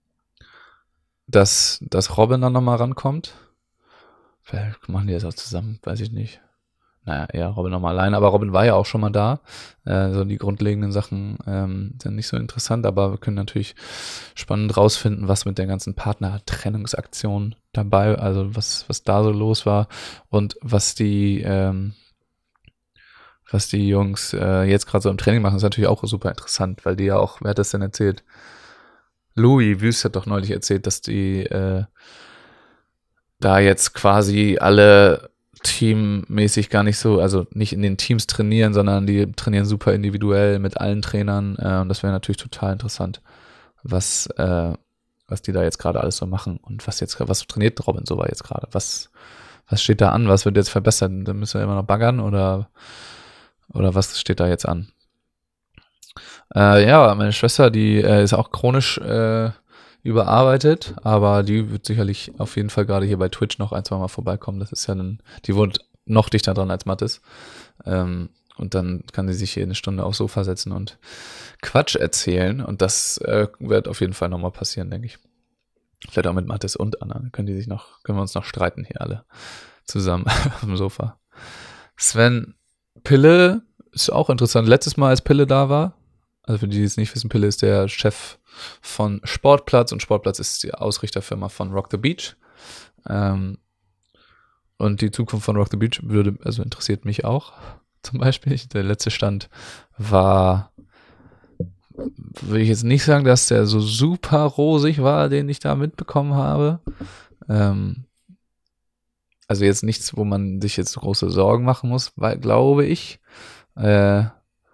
dass, dass Robin dann nochmal rankommt. Vielleicht machen die das auch zusammen, weiß ich nicht. Naja, eher Robin nochmal alleine, aber Robin war ja auch schon mal da. Äh, so die grundlegenden Sachen ähm, sind nicht so interessant, aber wir können natürlich spannend rausfinden, was mit der ganzen Partnertrennungsaktion dabei, also was, was da so los war und was die, ähm, was die Jungs äh, jetzt gerade so im Training machen, ist natürlich auch super interessant, weil die ja auch, wer hat das denn erzählt? Louis Wüst hat doch neulich erzählt, dass die äh, da jetzt quasi alle teammäßig gar nicht so, also nicht in den Teams trainieren, sondern die trainieren super individuell mit allen Trainern äh, und das wäre natürlich total interessant, was äh, was die da jetzt gerade alles so machen und was jetzt, was trainiert Robin Sova jetzt gerade, was was steht da an, was wird jetzt verbessert, dann müssen wir immer noch baggern oder oder was steht da jetzt an? Äh, ja, meine Schwester, die äh, ist auch chronisch äh, überarbeitet, aber die wird sicherlich auf jeden Fall gerade hier bei Twitch noch ein, zwei Mal vorbeikommen. Das ist ja dann, die wohnt noch dichter dran als Mathis. Ähm, und dann kann sie sich hier eine Stunde aufs Sofa setzen und Quatsch erzählen. Und das äh, wird auf jeden Fall nochmal passieren, denke ich. Vielleicht auch mit Mathis und Anna. Dann können die sich noch, können wir uns noch streiten hier alle zusammen auf dem Sofa. Sven Pille ist auch interessant. Letztes Mal, als Pille da war, also für die, die es nicht wissen, Pille ist der Chef von Sportplatz und Sportplatz ist die Ausrichterfirma von Rock the Beach. Ähm, und die Zukunft von Rock the Beach würde, also interessiert mich auch zum Beispiel. Der letzte Stand war, will ich jetzt nicht sagen, dass der so super rosig war, den ich da mitbekommen habe. Ähm, also jetzt nichts, wo man sich jetzt große Sorgen machen muss, weil, glaube ich. Äh,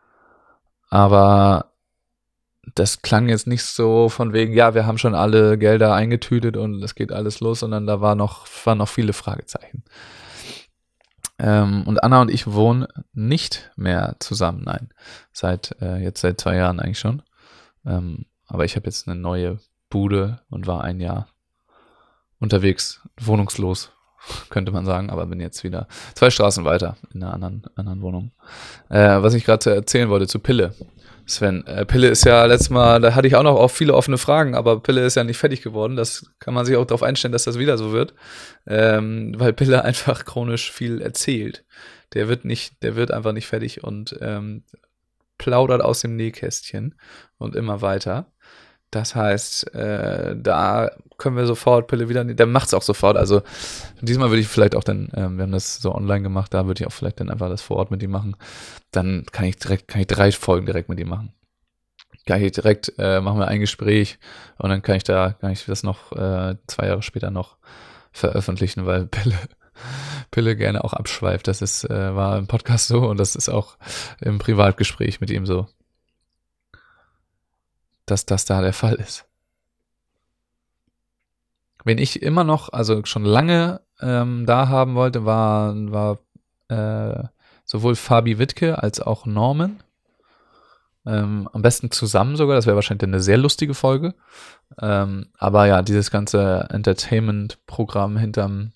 aber das klang jetzt nicht so von wegen, ja, wir haben schon alle Gelder eingetütet und es geht alles los, sondern da war noch, waren noch viele Fragezeichen. Ähm, und Anna und ich wohnen nicht mehr zusammen, nein. Seit, äh, jetzt seit zwei Jahren eigentlich schon. Ähm, aber ich habe jetzt eine neue Bude und war ein Jahr unterwegs, wohnungslos, könnte man sagen, aber bin jetzt wieder zwei Straßen weiter in einer anderen, anderen Wohnung. Äh, was ich gerade erzählen wollte zu Pille. Sven, äh, Pille ist ja letztes Mal, da hatte ich auch noch auch viele offene Fragen, aber Pille ist ja nicht fertig geworden. Das kann man sich auch darauf einstellen, dass das wieder so wird, ähm, weil Pille einfach chronisch viel erzählt. Der wird nicht, der wird einfach nicht fertig und ähm, plaudert aus dem Nähkästchen und immer weiter. Das heißt, äh, da können wir sofort Pille wieder, der macht's auch sofort. Also diesmal würde ich vielleicht auch dann, ähm, wir haben das so online gemacht, da würde ich auch vielleicht dann einfach das vor Ort mit ihm machen. Dann kann ich direkt, kann ich drei Folgen direkt mit ihm machen. Kann ich direkt, äh, machen wir ein Gespräch und dann kann ich da, kann ich das noch äh, zwei Jahre später noch veröffentlichen, weil Pille, Pille gerne auch abschweift. Das ist, äh, war im Podcast so und das ist auch im Privatgespräch mit ihm so, dass das da der Fall ist. Wen ich immer noch, also schon lange ähm, da haben wollte, war, war äh, sowohl Fabi Wittke als auch Norman. Ähm, am besten zusammen sogar, das wäre wahrscheinlich eine sehr lustige Folge. Ähm, aber ja, dieses ganze Entertainment-Programm hinterm,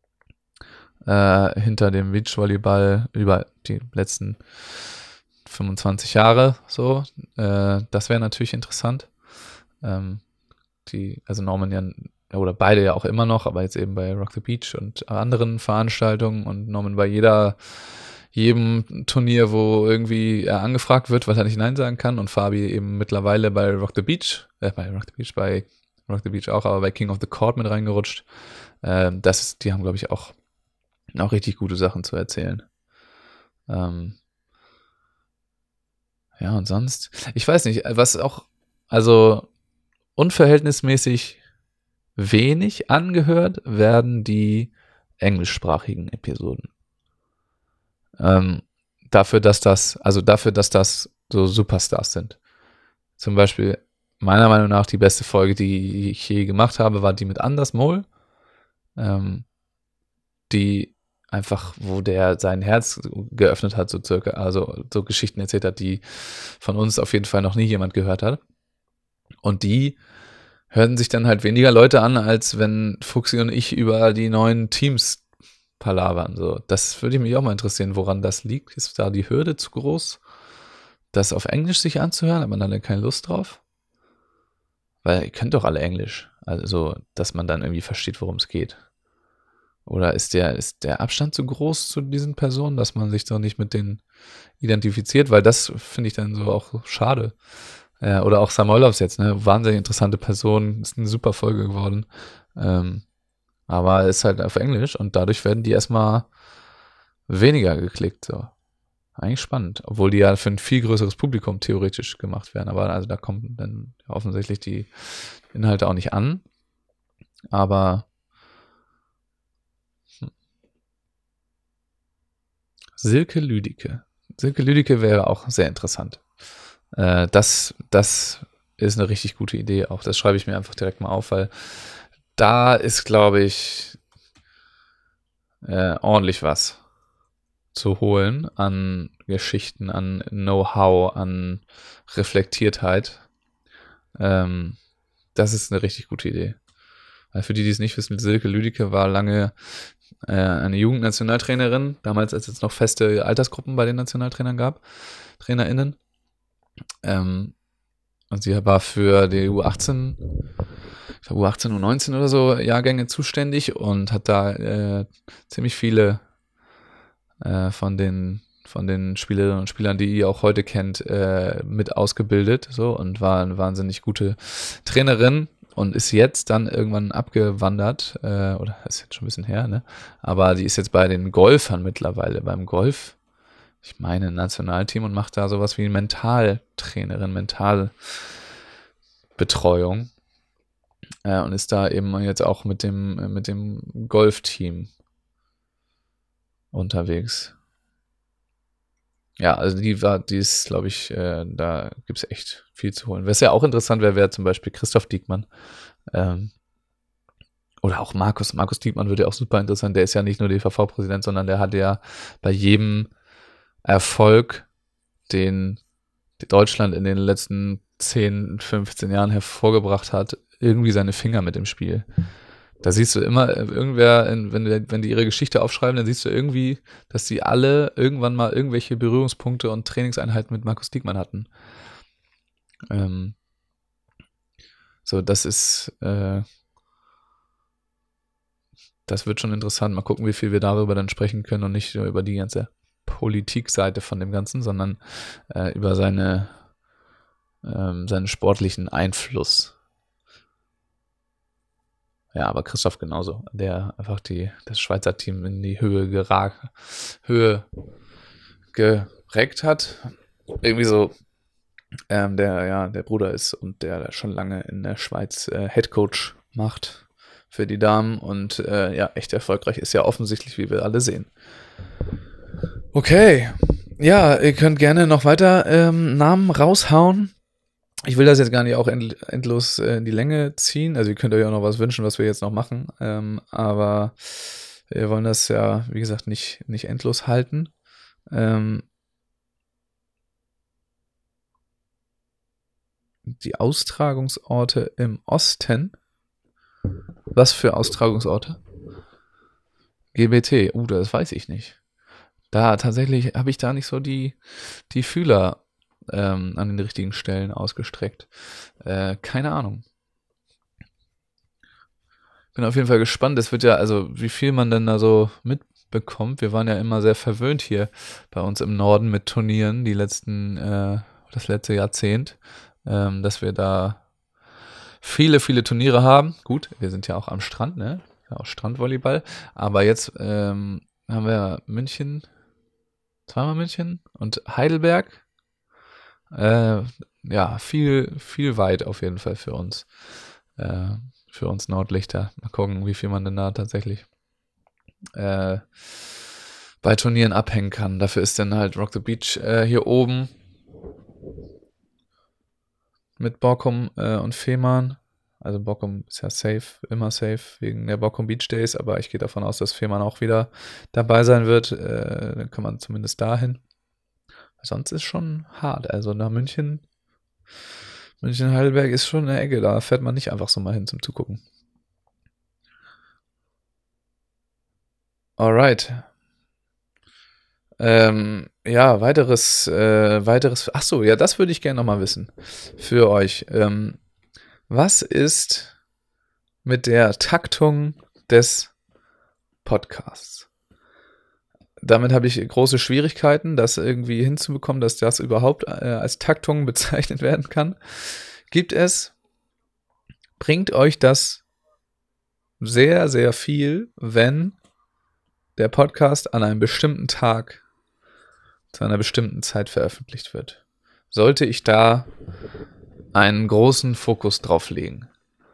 äh, hinter dem Beachvolleyball über die letzten fünfundzwanzig Jahre so, äh, das wäre natürlich interessant. Ähm, die, also Norman ja, oder beide ja auch immer noch, aber jetzt eben bei Rock the Beach und anderen Veranstaltungen und Norman bei jeder, jedem Turnier, wo irgendwie er angefragt wird, weil er nicht Nein sagen kann und Fabi eben mittlerweile bei Rock the Beach, äh, bei Rock the Beach, bei Rock the Beach auch, aber bei King of the Court mit reingerutscht. Ähm, das ist, die haben, glaube ich, auch, auch richtig gute Sachen zu erzählen. Ähm, ja, und sonst, ich weiß nicht, was auch, also unverhältnismäßig wenig angehört werden die englischsprachigen Episoden. Ähm, dafür, dass das, also dafür, dass das so Superstars sind. Zum Beispiel, meiner Meinung nach, die beste Folge, die ich je gemacht habe, war die mit Anders Mol. Ähm, die einfach, wo der sein Herz geöffnet hat, so circa, also so Geschichten erzählt hat, die von uns auf jeden Fall noch nie jemand gehört hat. Und die hörten sich dann halt weniger Leute an, als wenn Fuchsi und ich über die neuen Teams palavern. So, das würde mich auch mal interessieren, woran das liegt. Ist da die Hürde zu groß, das auf Englisch sich anzuhören? Hat man dann keine Lust drauf? Weil ihr könnt doch alle Englisch. Also, dass man dann irgendwie versteht, worum es geht. Oder ist der, ist der Abstand zu groß zu diesen Personen, dass man sich doch nicht mit denen identifiziert? Weil das finde ich dann so auch schade. Ja, oder auch Samoylovs jetzt, ne? Wahnsinnig interessante Person, ist eine super Folge geworden. Ähm, aber ist halt auf Englisch und dadurch werden die erstmal weniger geklickt. So. Eigentlich spannend. Obwohl die ja für ein viel größeres Publikum theoretisch gemacht werden. Aber also da kommen dann offensichtlich die Inhalte auch nicht an. Aber hm. Silke Lüdicke. Silke Lüdicke wäre auch sehr interessant. Äh, das, das ist eine richtig gute Idee auch. Das schreibe ich mir einfach direkt mal auf, weil da ist, glaube ich, äh, ordentlich was zu holen an Geschichten, an Know-how, an Reflektiertheit. Ähm, das ist eine richtig gute Idee. Weil für die, die es nicht wissen, Silke Lüdicke war lange äh, eine Jugendnationaltrainerin, damals als es noch feste Altersgruppen bei den Nationaltrainern gab, TrainerInnen. Ähm, und sie war für die U achtzehn, ich glaube U achtzehn, U neunzehn oder so Jahrgänge zuständig und hat da äh, ziemlich viele äh, von den von den Spielerinnen und Spielern, die ihr auch heute kennt, äh, mit ausgebildet, so, und war eine wahnsinnig gute Trainerin und ist jetzt dann irgendwann abgewandert, äh, oder ist jetzt schon ein bisschen her, ne? Aber die ist jetzt bei den Golfern mittlerweile, beim Golf, ich meine, Nationalteam, und macht da sowas wie Mentaltrainerin, Mentalbetreuung. Äh, und ist da eben jetzt auch mit dem, mit dem Golfteam unterwegs. Ja, also die war, die ist, glaube ich, äh, da gibt es echt viel zu holen. Was ja auch interessant wäre, wäre zum Beispiel Christoph Diekmann. Ähm, oder auch Markus. Markus Diekmann würde ja auch super interessant. Der ist ja nicht nur D V V-Präsident, sondern der hat ja bei jedem Erfolg, den Deutschland in den letzten zehn, fünfzehn Jahren hervorgebracht hat, irgendwie seine Finger mit im Spiel. Da siehst du immer, irgendwer, wenn die, wenn die ihre Geschichte aufschreiben, dann siehst du irgendwie, dass sie alle irgendwann mal irgendwelche Berührungspunkte und Trainingseinheiten mit Markus Diekmann hatten. Ähm, so, das ist, äh, das wird schon interessant. Mal gucken, wie viel wir darüber dann sprechen können und nicht nur über die ganze Politikseite von dem Ganzen, sondern äh, über seine, ähm, seinen sportlichen Einfluss. Ja, aber Christoph genauso, der einfach die, das Schweizer Team in die Höhe geragt, Höhe gereckt hat. Irgendwie so, ähm, der ja der Bruder ist und der schon lange in der Schweiz äh, Headcoach macht für die Damen und äh, ja, echt erfolgreich ist ja offensichtlich, wie wir alle sehen. Okay, ja, ihr könnt gerne noch weiter ähm, Namen raushauen. Ich will das jetzt gar nicht auch end, endlos äh, in die Länge ziehen. Also ihr könnt euch auch noch was wünschen, was wir jetzt noch machen. Ähm, aber wir wollen das ja, wie gesagt, nicht, nicht endlos halten. Ähm, die Austragungsorte im Osten. Was für Austragungsorte? G B T. Uh, das weiß ich nicht. Da tatsächlich habe ich da nicht so die, die Fühler ähm, an den richtigen Stellen ausgestreckt. Äh, keine Ahnung. Bin auf jeden Fall gespannt. Es wird ja, also wie viel man denn da so mitbekommt. Wir waren ja immer sehr verwöhnt hier bei uns im Norden mit Turnieren, die letzten, äh, das letzte Jahrzehnt, ähm, dass wir da viele, viele Turniere haben. Gut, wir sind ja auch am Strand, ne? Ja, auch Strandvolleyball. Aber jetzt ähm, haben wir München, zweimal München und Heidelberg. Äh, ja, viel, viel weit auf jeden Fall für uns. Äh, für uns Nordlichter. Mal gucken, wie viel man denn da tatsächlich äh, bei Turnieren abhängen kann. Dafür ist dann halt Rock the Beach äh, hier oben mit Borkum äh, und Fehmarn. Also Borkum ist ja safe, immer safe wegen der Borkum Beach Days, aber ich gehe davon aus, dass Fehmarn auch wieder dabei sein wird. Äh, dann kann man zumindest dahin. Sonst ist schon hart. Also nach München, München-Heidelberg ist schon eine Ecke. Da fährt man nicht einfach so mal hin zum Zugucken. Alright. Ähm, ja, weiteres, äh, weiteres. Ach so, ja, das würde ich gerne nochmal wissen für euch. Ähm, was ist mit der Taktung des Podcasts? Damit habe ich große Schwierigkeiten, das irgendwie hinzubekommen, dass das überhaupt äh, als Taktung bezeichnet werden kann. Gibt es, bringt euch das sehr, sehr viel, wenn der Podcast an einem bestimmten Tag zu einer bestimmten Zeit veröffentlicht wird? Sollte ich da einen großen Fokus drauf legen?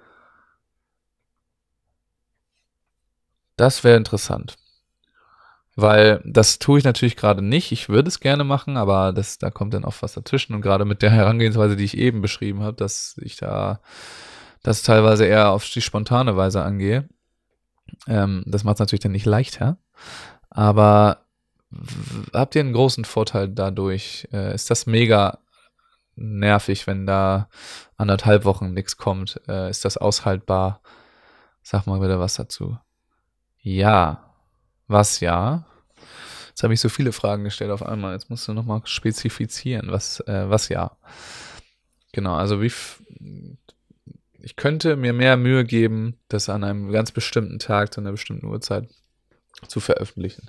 Das wäre interessant. Weil das tue ich natürlich gerade nicht. Ich würde es gerne machen, aber das, da kommt dann oft was dazwischen. Und gerade mit der Herangehensweise, die ich eben beschrieben habe, dass ich da das teilweise eher auf die spontane Weise angehe. Ähm, das macht es natürlich dann nicht leichter. Aber w- habt ihr einen großen Vorteil dadurch? Äh, ist das mega nervig, wenn da anderthalb Wochen nichts kommt? Äh, ist das aushaltbar? Sag mal bitte was dazu. Ja. Was ja? Jetzt habe ich so viele Fragen gestellt auf einmal. Jetzt musst du nochmal spezifizieren, was, äh, was ja. Genau, also wie f- ich könnte mir mehr Mühe geben, das an einem ganz bestimmten Tag zu einer bestimmten Uhrzeit zu veröffentlichen.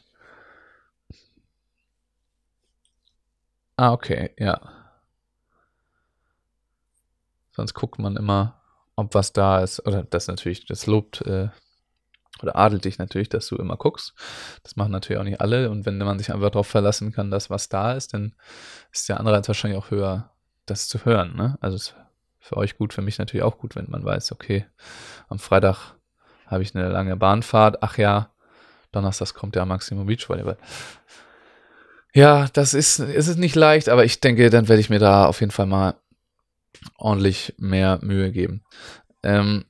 Ah, okay, ja. Sonst guckt man immer, ob was da ist. Oder das natürlich, das lobt äh, oder adelt dich natürlich, dass du immer guckst. Das machen natürlich auch nicht alle. Und wenn man sich einfach darauf verlassen kann, dass was da ist, dann ist der Anreiz wahrscheinlich auch höher, das zu hören. Ne? Also es ist für euch gut, für mich natürlich auch gut, wenn man weiß, okay, am Freitag habe ich eine lange Bahnfahrt. Ach ja, Donnerstag kommt ja Maximum Beach Volleyball. Ja, das ist, ist es nicht leicht, aber ich denke, dann werde ich mir da auf jeden Fall mal ordentlich mehr Mühe geben. Ähm,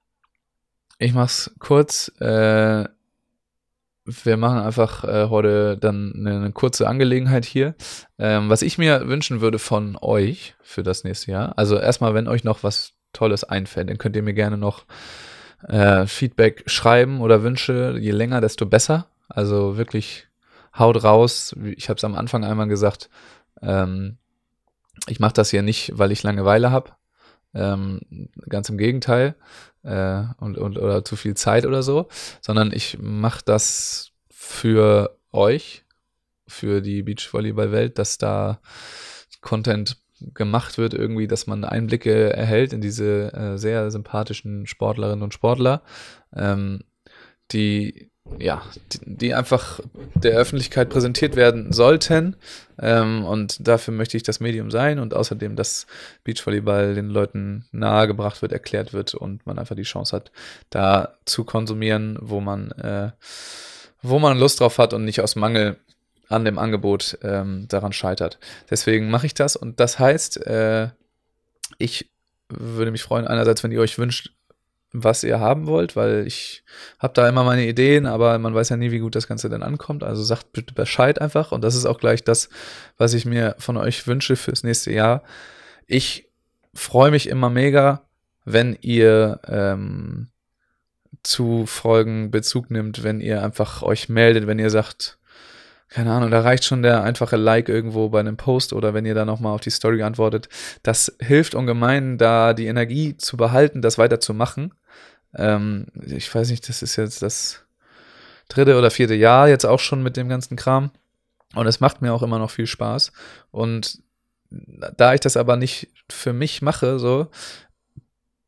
ich mach's kurz. Äh, wir machen einfach äh, heute dann eine, eine kurze Angelegenheit hier. Ähm, was ich mir wünschen würde von euch für das nächste Jahr, also erstmal, wenn euch noch was Tolles einfällt, dann könnt ihr mir gerne noch äh, Feedback schreiben oder Wünsche. Je länger, desto besser. Also wirklich haut raus. Ich habe es am Anfang einmal gesagt, ähm, ich mache das hier nicht, weil ich Langeweile habe. Ähm, ganz im Gegenteil. Äh, und, und, oder zu viel Zeit oder so. Sondern ich mache das für euch, für die Beachvolleyball-Welt, dass da Content gemacht wird, irgendwie, dass man Einblicke erhält in diese äh, sehr sympathischen Sportlerinnen und Sportler, ähm, die ja, die, die einfach der Öffentlichkeit präsentiert werden sollten. Ähm, und dafür möchte ich das Medium sein und außerdem, dass Beachvolleyball den Leuten nahegebracht wird, erklärt wird und man einfach die Chance hat, da zu konsumieren, wo man, äh, wo man Lust drauf hat und nicht aus Mangel an dem Angebot ähm, daran scheitert. Deswegen mache ich das und das heißt, äh, ich würde mich freuen, einerseits, wenn ihr euch wünscht, was ihr haben wollt, weil ich habe da immer meine Ideen, aber man weiß ja nie, wie gut das Ganze dann ankommt. Also sagt bitte Bescheid einfach. Und das ist auch gleich das, was ich mir von euch wünsche fürs nächste Jahr. Ich freue mich immer mega, wenn ihr ähm, zu Folgen Bezug nimmt, wenn ihr einfach euch meldet, wenn ihr sagt, keine Ahnung, da reicht schon der einfache Like irgendwo bei einem Post oder wenn ihr da nochmal auf die Story antwortet. Das hilft ungemein, da die Energie zu behalten, das weiterzumachen. Ähm, ich weiß nicht, das ist jetzt das dritte oder vierte Jahr jetzt auch schon mit dem ganzen Kram. Und es macht mir auch immer noch viel Spaß. Und da ich das aber nicht für mich mache, so,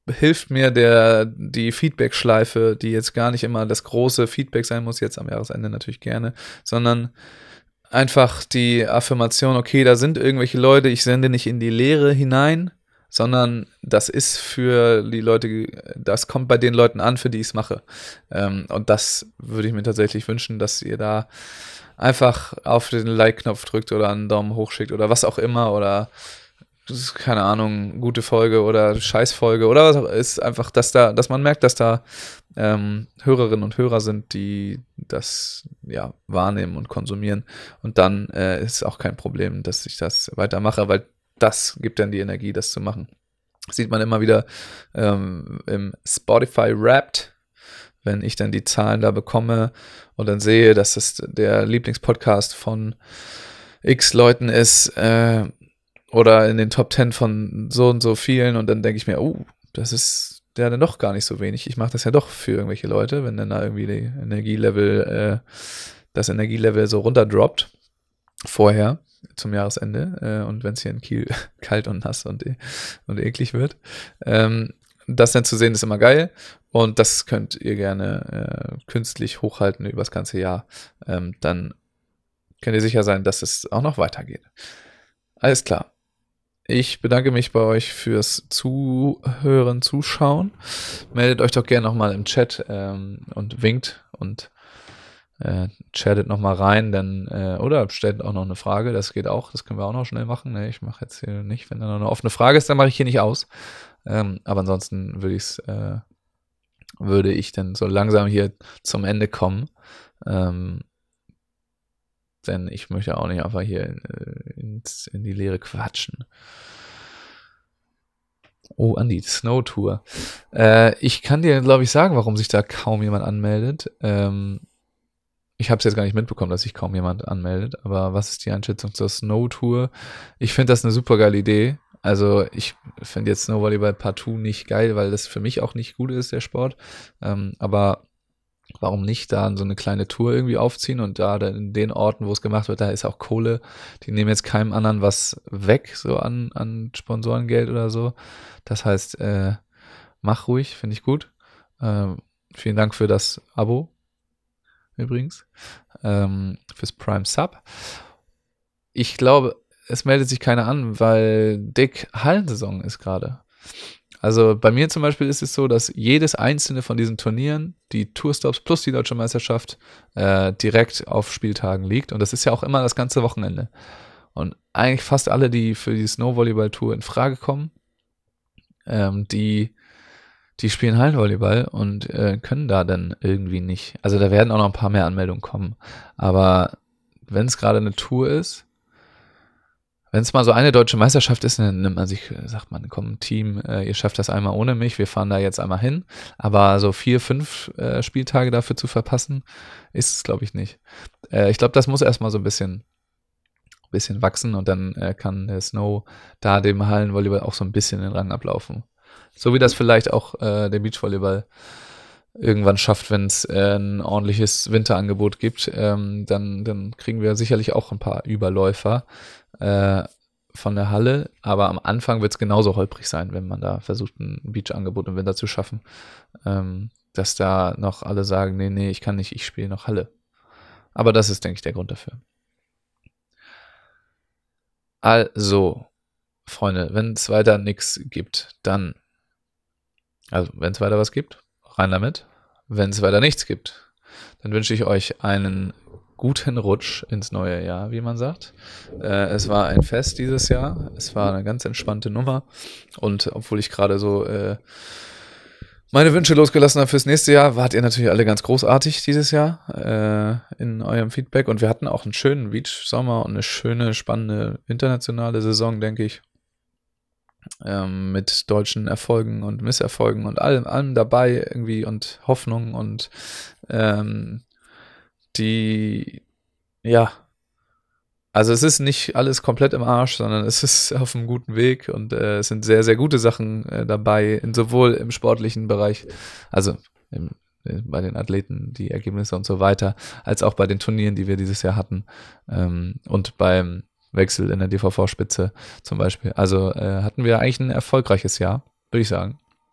hilft mir der die Feedback-Schleife, die jetzt gar nicht immer das große Feedback sein muss, jetzt am Jahresende natürlich gerne, sondern einfach die Affirmation, okay, da sind irgendwelche Leute, ich sende nicht in die Leere hinein, sondern das ist für die Leute, das kommt bei den Leuten an, für die ich es mache. Ähm, und das würde ich mir tatsächlich wünschen, dass ihr da einfach auf den Like-Knopf drückt oder einen Daumen hoch schickt oder was auch immer oder das ist, keine Ahnung, gute Folge oder Scheißfolge oder was auch ist, einfach, dass da, dass man merkt, dass da ähm, Hörerinnen und Hörer sind, die das ja wahrnehmen und konsumieren. Und dann äh, ist auch kein Problem, dass ich das weitermache, weil das gibt dann die Energie, das zu machen. Das sieht man immer wieder ähm, im Spotify Wrapped, wenn ich dann die Zahlen da bekomme und dann sehe, dass es der Lieblingspodcast von X Leuten ist, äh, oder in den Top Ten von so und so vielen und dann denke ich mir, oh, das ist ja dann doch gar nicht so wenig. Ich mache das ja doch für irgendwelche Leute, wenn dann da irgendwie die Energielevel, äh, das Energielevel so runterdroppt vorher zum Jahresende äh, und wenn es hier in Kiel kalt und nass und, und eklig wird. Ähm, das dann zu sehen ist immer geil und das könnt ihr gerne äh, künstlich hochhalten über das ganze Jahr. Ähm, dann könnt ihr sicher sein, dass es auch noch weitergeht. Alles klar. Ich bedanke mich bei euch fürs Zuhören, Zuschauen. Meldet euch doch gerne nochmal im Chat ähm, und winkt und äh, chattet nochmal rein, denn, äh, oder stellt auch noch eine Frage, das geht auch, das können wir auch noch schnell machen. Nee, ich mache jetzt hier nicht, wenn da noch eine offene Frage ist, dann mache ich hier nicht aus. Ähm, aber ansonsten würde ich äh, würde ich dann so langsam hier zum Ende kommen. Ähm, Denn ich möchte auch nicht einfach hier in, in, in die Leere quatschen. Oh, Andi, Snow Tour. Äh, ich kann dir, glaube ich, sagen, warum sich da kaum jemand anmeldet. Ähm, ich habe es jetzt gar nicht mitbekommen, dass sich kaum jemand anmeldet. Aber was ist die Einschätzung zur Snow Tour? Ich finde das eine super geile Idee. Also ich finde jetzt Snowvolleyball partout nicht geil, weil das für mich auch nicht gut ist, der Sport. Ähm, aber warum nicht da so eine kleine Tour irgendwie aufziehen und da in den Orten, wo es gemacht wird, da ist auch Kohle. Die nehmen jetzt keinem anderen was weg, so an, an Sponsorengeld oder so. Das heißt, äh, mach ruhig, finde ich gut. Ähm, vielen Dank für das Abo übrigens, ähm, fürs Prime Sub. Ich glaube, es meldet sich keiner an, weil dick Hallensaison ist gerade. Also bei mir zum Beispiel ist es so, dass jedes einzelne von diesen Turnieren, die Tourstops plus die Deutsche Meisterschaft, äh, direkt auf Spieltagen liegt. Und das ist ja auch immer das ganze Wochenende. Und eigentlich fast alle, die für die Snowvolleyball-Tour in Frage kommen, ähm, die, die spielen Hallenvolleyball und äh, können da dann irgendwie nicht. Also da werden auch noch ein paar mehr Anmeldungen kommen. Aber wenn es gerade eine Tour ist, wenn es mal so eine deutsche Meisterschaft ist, dann nimmt man sich, sagt man, komm, Team, äh, ihr schafft das einmal ohne mich, wir fahren da jetzt einmal hin. Aber so vier, fünf äh, Spieltage dafür zu verpassen, ist es, glaube ich, nicht. Äh, ich glaube, das muss erstmal so ein bisschen, bisschen wachsen und dann äh, kann der Snow da dem Hallenvolleyball auch so ein bisschen den Rang ablaufen. So wie das vielleicht auch äh, der Beachvolleyball irgendwann schafft, wenn es äh, ein ordentliches Winterangebot gibt, ähm, dann, dann kriegen wir sicherlich auch ein paar Überläufer äh, von der Halle, aber am Anfang wird es genauso holprig sein, wenn man da versucht, ein Beach-Angebot im Winter zu schaffen, ähm, dass da noch alle sagen, nee, nee, ich kann nicht, ich spiele noch Halle. Aber das ist, denke ich, der Grund dafür. Also, Freunde, wenn es weiter nichts gibt, dann, also wenn es weiter was gibt, rein damit. Wenn es weiter nichts gibt, dann wünsche ich euch einen guten Rutsch ins neue Jahr, wie man sagt. Äh, es war ein Fest dieses Jahr. Es war eine ganz entspannte Nummer. Und obwohl ich gerade so äh, meine Wünsche losgelassen habe fürs nächste Jahr, wart ihr natürlich alle ganz großartig dieses Jahr äh, in eurem Feedback. Und wir hatten auch einen schönen Beach-Sommer und eine schöne, spannende internationale Saison, denke ich. Ähm, mit deutschen Erfolgen und Misserfolgen und allem, allem dabei irgendwie und Hoffnung und ähm, die, ja, also es ist nicht alles komplett im Arsch, sondern es ist auf einem guten Weg und äh, es sind sehr, sehr gute Sachen äh, dabei, in, sowohl im sportlichen Bereich, also im, bei den Athleten, die Ergebnisse und so weiter, als auch bei den Turnieren, die wir dieses Jahr hatten ähm, und beim Wechsel in der D V V-Spitze zum Beispiel. Also äh, hatten wir eigentlich ein erfolgreiches Jahr, würde ich sagen.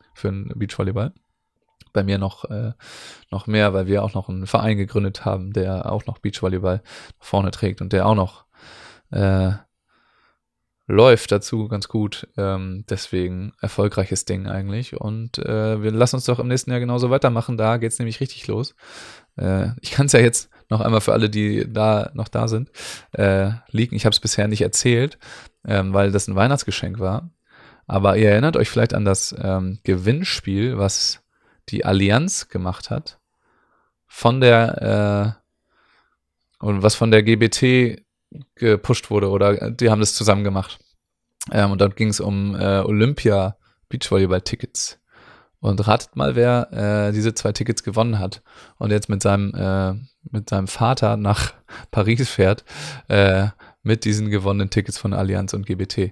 für den Beachvolleyball. Bei mir noch, äh, noch mehr, weil wir auch noch einen Verein gegründet haben, der auch noch Beachvolleyball vorne trägt und der auch noch äh, läuft dazu ganz gut. Ähm, deswegen erfolgreiches Ding eigentlich. Und äh, wir lassen uns doch im nächsten Jahr genauso weitermachen. Da geht es nämlich richtig los. Äh, ich kann es ja jetzt noch einmal für alle, die da noch da sind, äh, leaken. Ich habe es bisher nicht erzählt, ähm, weil das ein Weihnachtsgeschenk war. Aber ihr erinnert euch vielleicht an das ähm, Gewinnspiel, was die Allianz gemacht hat, von der äh, und was von der G B T gepusht wurde, oder die haben das zusammen gemacht. Ähm, und dann ging es um äh, Olympia Beachvolleyball-Tickets. Und ratet mal, wer äh, diese zwei Tickets gewonnen hat und jetzt mit seinem äh, mit seinem Vater nach Paris fährt äh, mit diesen gewonnenen Tickets von Allianz und G B T.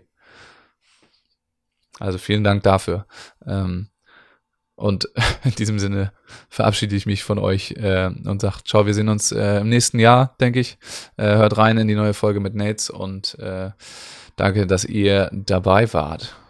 Also vielen Dank dafür. Ähm, Und in diesem Sinne verabschiede ich mich von euch äh, und sage, ciao, wir sehen uns äh, im nächsten Jahr, denke ich. Äh, hört rein in die neue Folge mit Nates und äh, danke, dass ihr dabei wart.